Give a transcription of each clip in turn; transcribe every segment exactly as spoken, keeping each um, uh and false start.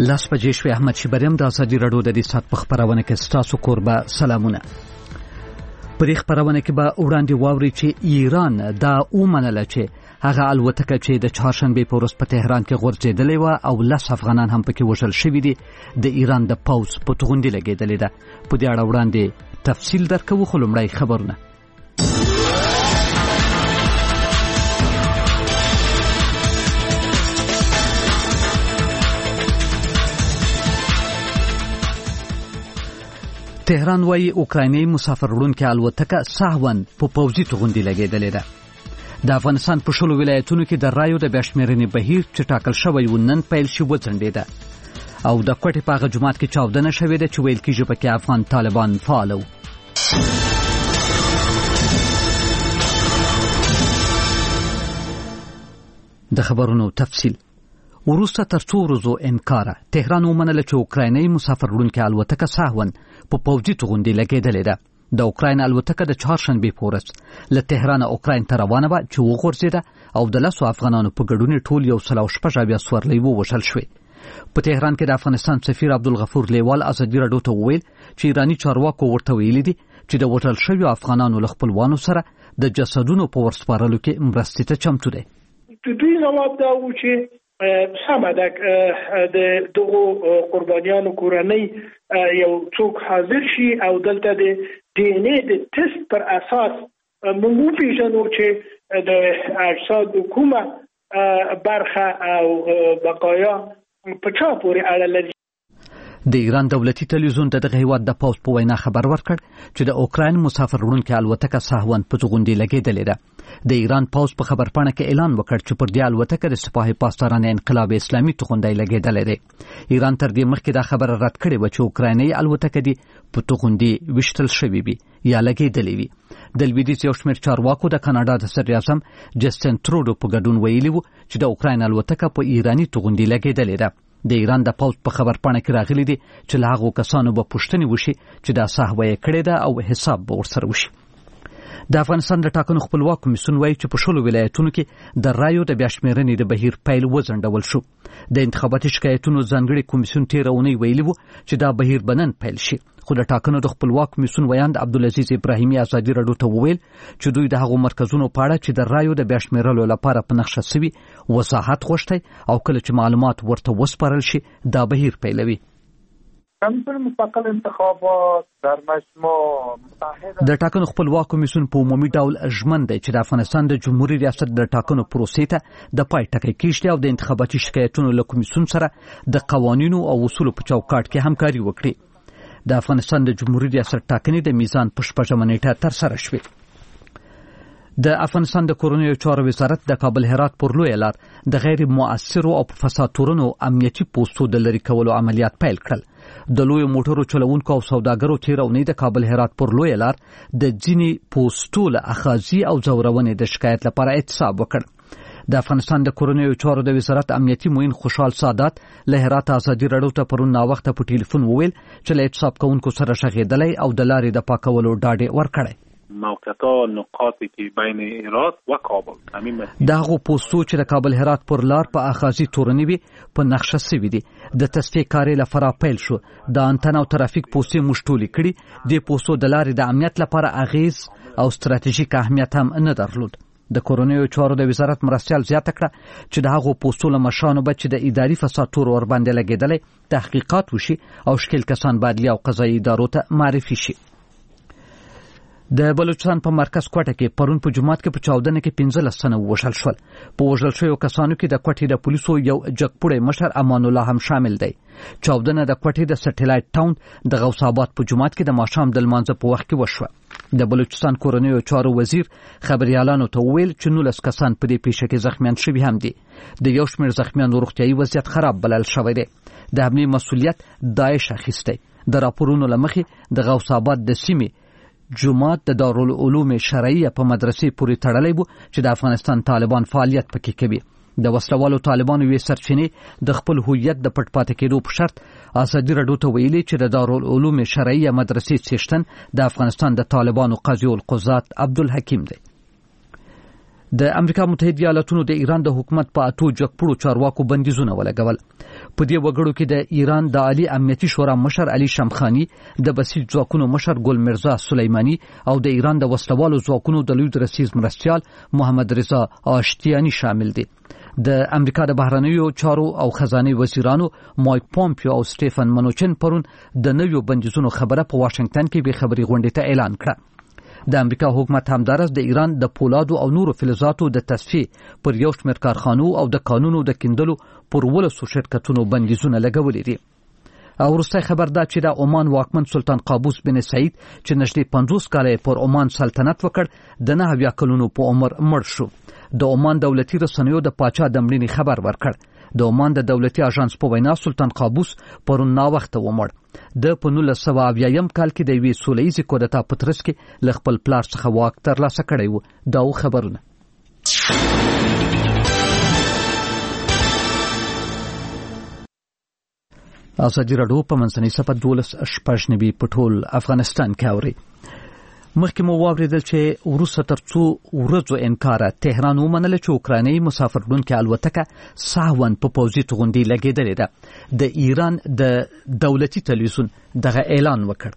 لاس بجې شوې. احمد شیبریم د ازادي راډیو د دې سات په خبرونه کې ستاسو کوربه سلامونه. په دې خبرونه کې به وړاندې واوري چې ایران دا ومنله چې هغه الوتکه چې د چهارشنبې په ورځ په تهران کې غورځېدلې وه او لس افغانان هم پکې وژل شوي دي د ایران د پوځ په توغندي لګېدلې ده. په دې اړه وړاندې تفصیل درکوو، خو لومړی خبرونه. تهران وايي اوکرایني مسافر وړونکې الوتکه سهواً په پوځي توغندي لګېدلې ده. د افغانستان په شلو ولایتونو کې د رایو د بیا بهیر چې ټاکل شوی و نن پیل شي وځنډېده او د کوټې په هغه جومات کې چاودنه شوې ده چې ویل کېږي پکې افغان طالبان فعال وو. د خبرونو تفصیل. وروسته تر څو ورځو انکاره تهران ومنله چې اوکرایني مسافر وړونکې الوتکه سهواً په پوځي توغندي لګېدلې ده. د اوکراین الوتکه د چهارشنبې په ورځ له تهران اوکراین ته روانه وه چې وغورځېده او د لسو افغانانو په ګډون ټول یو سل او شپږ اویا سورلۍ ووژل شوې. په تهران کې د افغانستان سفیر عبدالغفور لیوال ازادي راډیو ته وویل چې ایراني چارواکو ورته ویلي دي چې د وژل شویو افغانانو له خپلوانو سره د جسدونو په ورسپارلو کې مرستې ته چمتو دی. دوی ځواب دا و چې سمه ده د دغو قربانیانو کورنۍ یو څوک حاضر شي او دلته د ډي ان اے د ټیسټ پر اساس موږ وپېژنو چې د اجسادو کومه برخه او بقایا په چا پورې اړه لري. د ایران دولتي تلویزیون د دغه هیواد د پوځ په وینا خبر ورکړ چې د اوکراین مسافر وړونکې الوتکه سهواً په توغندي لګېدلې ده. د ایران پوځ په خبرپاڼه کې اعلان وکړ چې پر دې الوتکه د سپاه پاسداران انقلاب اسلامي توغندی لګېدلې ده. ایران تر دې مخکې دا خبره رد کړې و چې اوکرایني الوتکه دې په توغندي وشتل شوې وي یا لګېدلې وي. د لویدیځ یو شمېر چارواکو د کاناډا د صدر اعظم جسټین ترودو په ګډون ویلي و چې د اوکراین الوتکه په ایراني توغندي لګېدلې ده. د ایران د پوځ په خبرپاڼه کې راغلي دي چې له هغو کسانو به پوښتنې وشي چې دا سهوه یې کړې ده او حساب به ورسره وشي. د افغانستان د ټاکنو خپلواک کمیسیون وایي چې په شلو ولایتونو کې د رایو د بیا شمېرنې د بهیر پیل وځنډول شو. د انتخاباتي شکایتونو ځانګړي کمیسیون تېره اونۍ ویلي و چې دا بهیر به نن پیل شي، خو د ټاکنو د خپلواک کمیسیون ویاند عبدالعزیز ابراهیمي ازادي راډیو ته وویل چې دوی د هغو مرکزونو په اړه چې د رایو د بیا شمېرلو لپاره په نقشه سوي وضاحت غوښتی او کله چې معلومات ورته وسپارل شي دا بهیر پیلوي. کمیسیون مستقل انتخابات در مجموع متحده د ټاکنو خپلواک کمیسیون په عمومي ډول ژمن دی چې د افغانستان د جمهوریت ریاست د ټاکنو پروسې ته د پای ټکی کیږدي او د انتخاباتي شکایتونو له کمیسیون سره د قوانینو او اصولو په چوکاټ کې همکاري وکړي. د افغانستان د جمهوریت ریاست ټاکنې د میزان په شپږمه نیټه ترسره شوې. د افغانستان د کورنیو چارو وزارت د کابل هرات پر لویه لار د غیر مؤثرو او په فساد تورنو امنیتي پوسټو د لرې کولو عملیات پیل کړل. د لوی موټرو چلوونکو او سوداګرو تېره اونۍ د کابل هرات پر لویه لار د ځینې پوسټو له اخاذي او ځورونې د شکایت لپاره اعتصاب وکړ. د افغانستان د کورنیو چارو د وزارت امنیتي معین خوشحال سادات له هرات ازادي راډیو ته پرون ناوخته په ټلیفون وویل چې له اعتصاب کوونکو سره شغېدلی او د لارې د پاکولو ډاډ ورکړی. موقعیت نقاطی که بین هرات و کابل دا غو پوسټو چې د کابل هرات پر لار په اخاذي تورنې وي په نقشه سوي دي. د تصفیه کاري لپاره پیل شو. د انټن او ترافیک پوسټې مشټولې کړي. د پوسټو د لارې د امنیت لپاره اغیز او ستراتیژیک اهمیت هم نه درلود. د کورنیو چارو د وزارت مرستیال زیاته کړه چې د هغو پوسټو له مشرانو به چې د اداري فساد تور ور باندې لګېدلی تحقیقات وشي او شکیل کسان به عدلیه او قضایي ادارو ته معرفي شي. د بلوچستان په مرکز کوټه کې پرون په جمعات کې په چاودنه کې پنځلس تنه وژل شول. په وژل شویو کسانو کې د کوټې د پولیسو یو جګپوړی مشر امان الله هم شامل دی. چاودنه د کوټې د سټیلایټ ټاون د غوث آباد په جمعات کې د ماښام د لمانځه په وخت کې وشوه. د بلوچستان کورنیو چارو وزیر خبريالانو ته وویل چې نولس کسان په دې پیښه کې زخمیان شوي هم دي. د یو شمېر زخمیانو روغتیایي وضعیت خراب بلل شوی دی. د حملې مسؤلیت داعش اخیستی. د راپورونو له مخې د غوث آباد د سیمې جماعت د دارالعلوم شرعیه په مدرسې پورې تړلی و چې د افغانستان طالبان فعالیت پکې کوي. د وسلوالو طالبانو وی سرچینې د خپل هویت د پټ پاتې کېدو په شرط ازادي راډیو ته ویلي چې د دارالعلوم شرعیه مدرسې څښتن د افغانستان د طالبانو قاضي القضات عبدالحکیم دی. د امریکا متحده ایالاتونو د ایران د حکومت په اتو جګپړو چارواکو بندیزونه ولګول. په دې وګړو کې د ایران د عالی امنیتي شورا مشر علي شمخانی، د بسیج ځواکونو مشر ګل مرزا سلیمانی او د ایران د وسلوالو ځواکونو د لوی درسیز مرستیال محمد رضا آشتیانی شامل دي. د امریکا د بهرنیو چارو او خزانه وزیرانو مایک پومپیو او سټیفن منوچن پرون د نویو بندیزونو خبره په واشنگټن کې به خبري غونډې ته اعلان کړه. د امریکا حکومت همدارس د ایران د پولادو او نورو فلزاتو د تصفیه پر یو شمېر کارخانو او د قانونو د کیندلو پر ولسو شرکتونو بندیزونه لګولي دي. او وروستی خبر دا چې د عمان واکمن سلطان قابوس بن سعید چې نږدې پنځوس کاله پر عمان سلطنت وکړ د نه اویا کلونو په عمر مړ شو. د عمان دولتي رسنیو د پاچا د مړینې خبر ورکړ. د عمان د دولتي اژانس په وینا سلطان قابوس پرون ناوخته ومړ. د په نولس سوه اویایم کال کې د یوې سوله ییزې کودتا په ترڅ کې له خپل پلار څخه واک ترلاسه کړی و. دا خبرونه ازادي راډیو په منځنۍ صفحه دولس شپږ نوي په ټول افغانستان کې اوري. مخکې مو واوریدل چې وروسته تر څو ورځو انکار تهران ومنله چې اوکرایني مسافرلونکې الوتکه ساهون په پوځي توغندي لګېدلې ده. د ایران د دولتي تلویزیون دغه اعلان وکړ.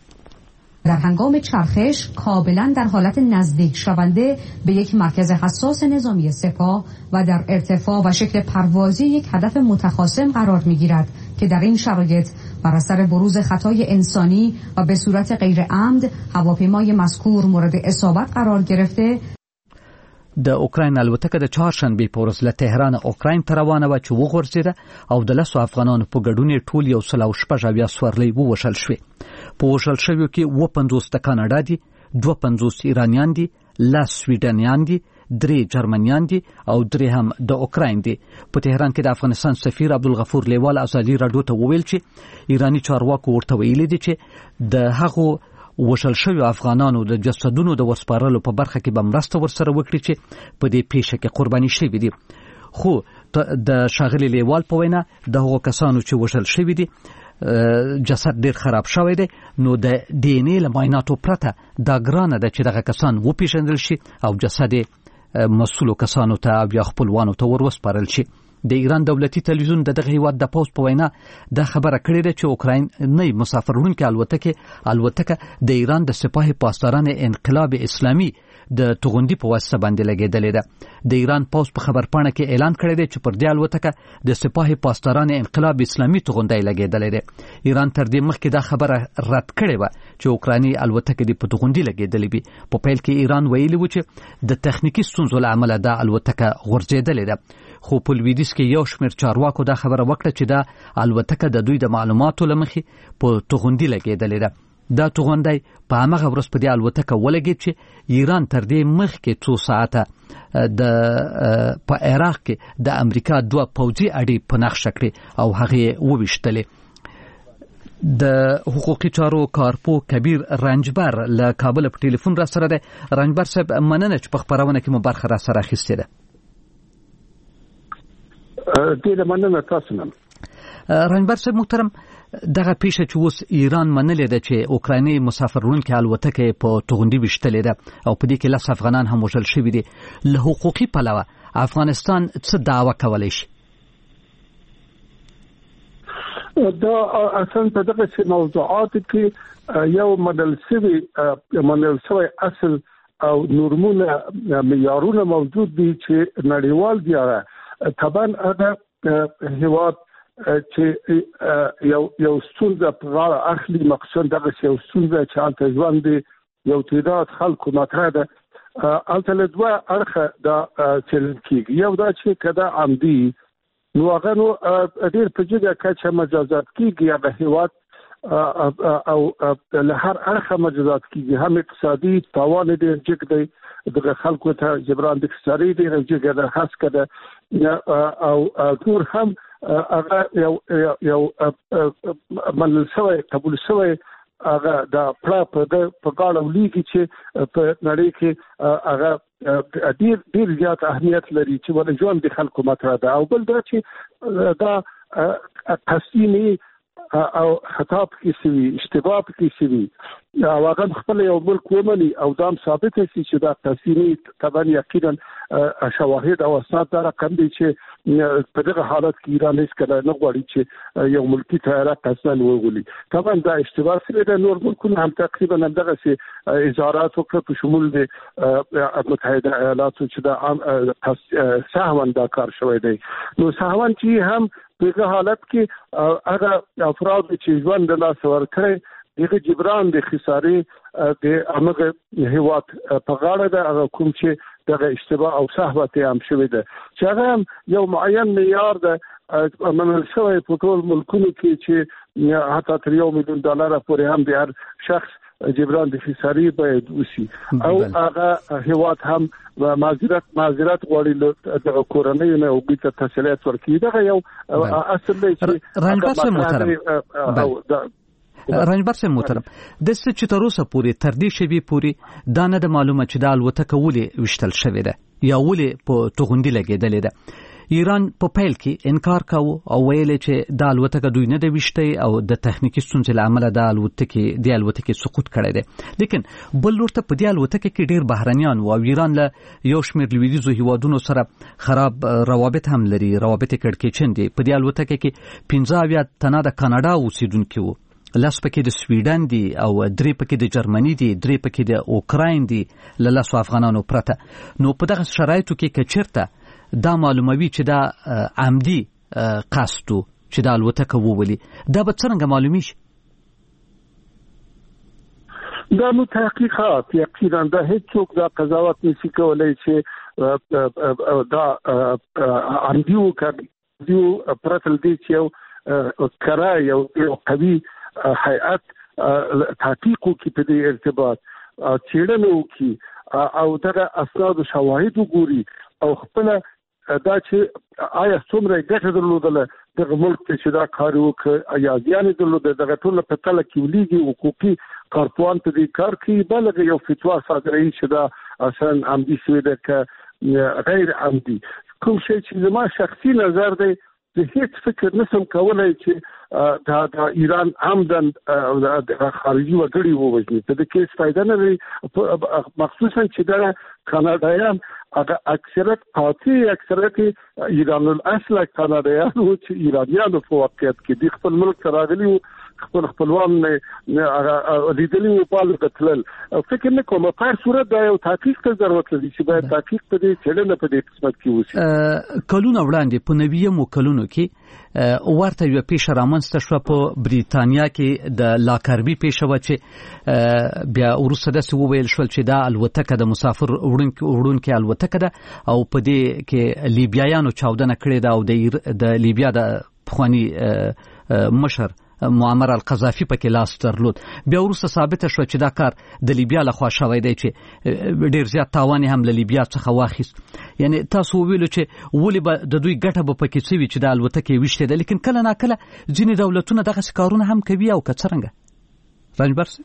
در هنگام چرخش کاملا در حالت نزدیک شونده به یک مرکز حساس نظامی سپاه و در ارتفاع و شکل پروازی یک هدف متخاصم قرار می‌گیرد که در این شرایط بر اثر بروز خطای انسانی و به صورت غیر عمد هواپیمای مذکور مورد اصابت قرار گرفته. د اوکراین الوتکه د چهارشنبه په ورځ له تهران اوکراین ته روانه وه چې وغورځېده او د لسو افغانانو په ګډون ټول یو سل او شپږ اویا سورلۍ ووژل شوې. په وژل شویو کې اووه پنځوس د کاناډا دي، دوه پنځوس ایرانیان دي، لس سویډنیان دي، درې جرمنیان دي او درې هم د اوکراین دي. په تهران کې د افغانستان سفیر عبدالغفور لیوال ازادي راډیو ته وویل چې ایرانی چارواکو ورته ویلي دي چې د هغو وژل شویو افغانانو د جسدونو د وسپارلو په برخه کې به مرسته ورسره وکړي چې په دې پیښه کې قرباني شوي دي. خو د ښاغلي لیوال په وینا د هغو کسانو چې وژل شوي دي جسد ډیر خراب شوی دی، نو د ډي ان اې له معایناتو پرته دا ګرانه ده چې دغه کسان وپېژندل شي او جسد مسؤلو کسانو ته او یا خپلوانو ته ور وسپارل شي. د ایران دولتي تلویزیون د دغه هیواد د پوځ په وینا دا خبره کړې ده چې اوکراین نه مسافرونکې الوتکه الوتکه د ایران د سپاه پاسداران انقلاب اسلامي د توغندي په واسطه باندې لګېدلې ده. د ایران پوځ په خبرپاڼه کې اعلان کړی دی چې پر دې الوتکه د سپاه پاسداران انقلاب اسلامي توغندي لګېدلې ده. ایران تر دې مخکې دا خبره رد کړې و چې اوکرایني الوتکه د په توغندي لګېدلې وي. په پیل کې ایران ویلي و چې د تخنیکی ستونزو له امله دا الوتکه غورځېدلې ده. خو په لویدیځ کې یو شمېر چارواکو دا خبره وکړه چې دا الوتکه د دوی د معلوماتو له مخې په توغندي لګېدلې ده. دا توغندی په هغه ورځ په دې الوتکه ولګېد چې ایران تر دې مخکې څو ساعته د په عراق کې د امریکا دوه پوځي اډې په نقشه کړې او هغه وویشتلې. د حقوقي چارو کارپو کبیر رنجبر له کابل په ټلیفون را سره ده. رنجبر صاحب مننه چې په خبرونه کې مو برخه را سره اخیستې ده. ډېره مننه تاسو نه. رنجبر صاحب محترم، دغه پیښه چې اوس ایران منلې ده چې اوکرایني مسافرونکې الوتکه په توغندي وشتلې ده او په دې کې لس افغانان هم وژل شوي دي، له حقوقي پلوه افغانستان څه دعوه کولی شي؟ دا اصلا په دغه موضوعاتو کې یو منل شوی منل شوی اصل او نورمونه معیارونه موجود دي چې نړیوال دي. طبعا هغه هیواد چې یو یو ستونزه په غاړه اخلي، مقصود دغه یو ستونزه چې هلته ژوند دی، یو تعداد خلکو مطرح ده. هلته له دوه اړخه دا څېړل کېږي. یو دا چې که دا عمدي نو هغه نو ډېر په جګه کچه مجازات کېږي هغه هیواد او له هر اړخه مجازات کېږي، هم اقتصادي تاوان ډېر جګ دی، دغه خلکو ته جبران د اقتصادي ډېر جګه ده هسکه ده او نور هم هغه یو یو منل شوی قبول شوی هغه د پړه په غاړه ولیږي چې په نړۍ کې هغه ډېر ډېر زیات اهمیت لري چې ولې ژوند د خلکو مطرح ده. او بل دا چې دا قصدي او خطا پکې شوي، اشتباه پکې شوي واغه خپل یو ملک ومني او دا ثابت شي چې دا تسلیمي طبعا یقینا شواهد او اسناد دا رقم دي چې په دغه حالت کې ایران هیڅ کله نه غواړي چې یو ملکی طیاره قصداً وغولي. طبعا دا اشتباه سره د نور ملکونو هم تقریبا همدغه سي اظهارات وکړه په شمول د متحده ایالاتو چې دا سهوا دا کار شوی دی. نو سهوا چې هم په دغه حالت کې هغه افراد چې ژوند د لاس ورکړي دغه جبران د خسارې د امغه هیواد په غاړه ده، هغه کوم چې دغه اشتباه او سهوت هم شوی ده چې هغه یو معین معیار ده منل شوی په ټول ملکونو کې چې حتی تر یو میلیون ډالر پورې هم د هر شخص جبران د خسارې باید وشي او هغه هیواد هم معذرت معذرت غواړي د کورنۍ نه او بیت تسلیت ورکړي. دغه یو اصل دی چې رنګبر محترم رنجبر سم محترم د څه چې تر اوسه پورې تر دې شوی پورې دا نه د معلومه چې د الوتکه ولې وشتل شوې ده یا ولې په توغندي لګېدلې ده. ایران په پیل کې انکار کاوه او ویل چې د الوتکه دوی نه د وشتي او د تخنیکی ستونزې لامل د الوتکه د الوتکه سقوط کړی دی. لیکن بل ورته په دې الوتکه کې ډیر بهرنیان او ایران له یو شمېر لویدیزو هیوادونو سره خراب روابط هم لري، روابط کړکېچن دي. په دې الوتکه کې پنځه اویا تنه د کاناډا اوسیدونکو وو، لاس پکې د سویډن دي او درې پکې د جرمني دي، درې پکې د اوکراین دي له لاسو افغانانو پرته. نو په دغه شرایطو کې کچرته دا معلوموي چې دا عمدي قصدو چې دا الوتکه وولي، دا به څنګه معلومي شي؟ دا نو تحقیقات یقینا دا هیڅوک دا قضاوت نشي کولای چې دا عمدي وکړي پرتل دي چې یو کرا یو قوي هيئت تحقیق کوي په دې ارتباط چیرنه کوي او دغه اسناد او شواهد وګوري او خپل دا چې آیا څومره ګټه درلودله دغه ملک چې دا کار وکړي یا ځان درلوده دغه ټول په تل کې ولېږي حقوقي کارپوان ته دې کار کوي بلکې یو فتوا صادروي چې دا اصلا عمدي شوی ده که غیر عمدي. کوم شی چې زما شخصي نظر دی د هیڅ فکر نسم کولای چې دا د ایران عمدن خارجي وګړي ووجني ته د کیس فائدہ نه لري، مخصوصا چې دا کاناډایان هغه اکثریت قاطع اکثریت ایران الاصل کاناډایان او چې ایرانیانو په واقعیت کې د خپل ملک راغلي خپل خپلوان نه لیدلی او په لټل فکر نه کوم په هر صورت دا یو تحقیق ته ضرورت لري چې باید تحقیق په دې چلنه په دې قسمت کې وشي. کلونه وړاندې په نویمو کلونو کې ورته یو پیښه رامنځته شو په بریتانیا کې د لاکربي پیښه و چې بیا وروسته د سو ویل شول چې دا الوتکه د مسافر وړونکو وړونکو الوتکه ده او په دې کې لیبیایانو چاودنه کړې ده او د لیبیا د پخوانی مشر معمر القذافي پکې لاس درلود. بیا وروسته ثابت شو چې دا کار د لیبیا لخوا شوی دی چې ډیر زیات تاوان هم له لیبیا څخه واخیست. یعنی تاسو ویلو چې ولې به د دوی ګټه به پکې سوي چې د الوتکه وشته ده، لیکن کله ناکله ځینې دولتونه دغه کارونه هم کوي او کڅرنګ رنجبرس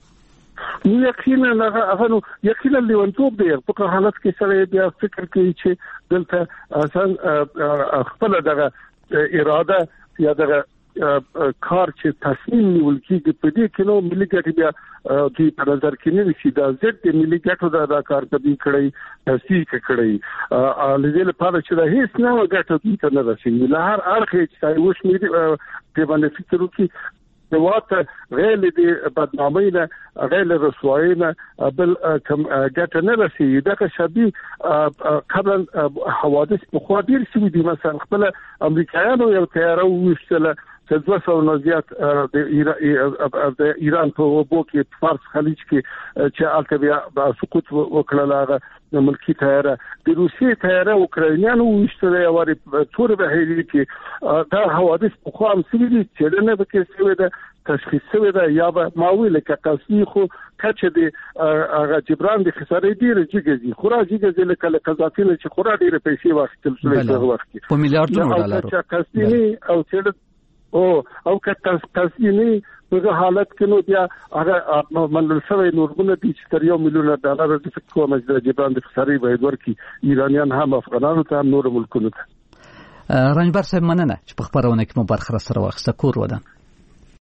یقینا هغه یقینا لیونتوب دی په حالت کې سره بیا فکر کوي چې دلته اصلا خپل دغه اراده یا دغه کار چې تصمیم نیول کیږي په دې کې نو ملي ګټې بیا د په نظر کې نه وشي دا زړه د ملي ګټو د کار کبي کړی تصدیق کړی لږه لپاره چې دا هیڅ نه ګټه دې نه رسېږي له هر اړخ چې وښ مې په باندې فکر وکړي د واته غیر د بدنامۍ نه غیر رسوایی نه بل کم ګټه نه رسېږي. دا شبي قبل حوادث په خوا ډیر شوي دي، مثلا خپل امریکایانو یو تیاره وشتله چې دوه سوه نه زیات د ایران په اوبو کې فارس خلیج کې چې البته بیا سقوط وکړل هغه ملکی تیاره د روسي تیاره اوکراینیانو وشتله یو وری تور بهیری کې دا حوادث په خوا هم شوي دي چې نه به کې ده تشخیص شوی ده یا به ماویل کې قصدي خو کچه دي هغه جبران د خسارې ډیر جګزي خورا جګزي لکه قذافي چې خورا ډیر پیسې واخیستل شوی په وخت کې په میلیارډونو ډالر چې قصدي او چې او او که قصدي په حالت کې نو بیا هغه منل شوی نورونه دي چې تر یو میلیون ډالر د فکر کوم چې جبران د خسارې باید ورکړي ایرانیان هم افغانانو ته هم نور ملکونو ته. رنجبر صاحب مننه چې په خبرونه کې مو برخه سره واخسته کور ودان.